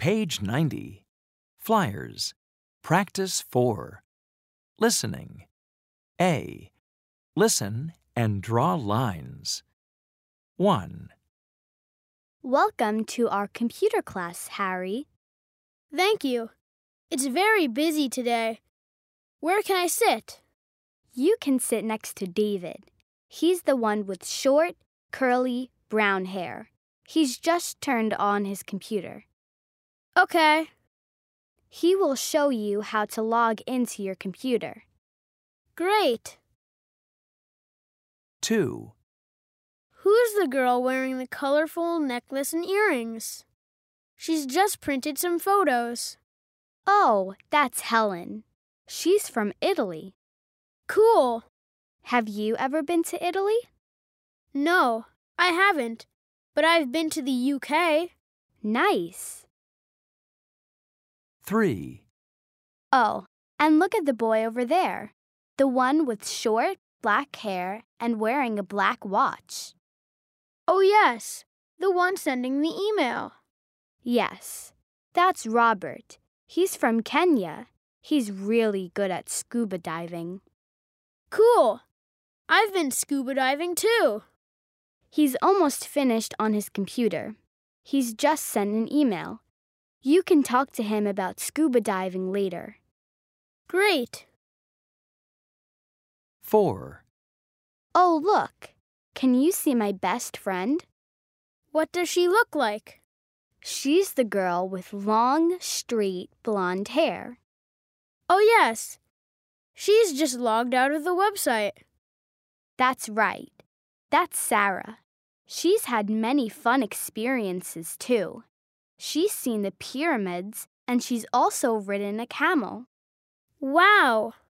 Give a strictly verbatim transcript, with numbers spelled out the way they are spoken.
Page ninety. Flyers. Practice four. Listening. A. Listen and draw lines. one. Welcome to our computer class, Harry. Thank you. It's very busy today. Where can I sit? You can sit next to David. He's the one with short, curly, brown hair. He's just turned on his computer. Okay. He will show you how to log into your computer. Great. two. Who's the girl wearing the colorful necklace and earrings? She's just printed some photos. Oh, that's Helen. She's from Italy. Cool. Have you ever been to Italy? No, I haven't, but I've been to the U K. Nice. three. Oh, and look at the boy over there. The one with short, black hair and wearing a black watch. Oh, yes, the one sending the email. Yes, that's Robert. He's from Kenya. He's really good at scuba diving. Cool. I've been scuba diving too. He's almost finished on his computer. He's just sent an email. You can talk to him about scuba diving later. Great. four. Oh, look. Can you see my best friend? What does she look like? She's the girl with long, straight, blonde hair. Oh, yes. She's just logged out of the website. That's right. That's Sarah. She's had many fun experiences, too. She's seen the pyramids, and she's also ridden a camel. Wow!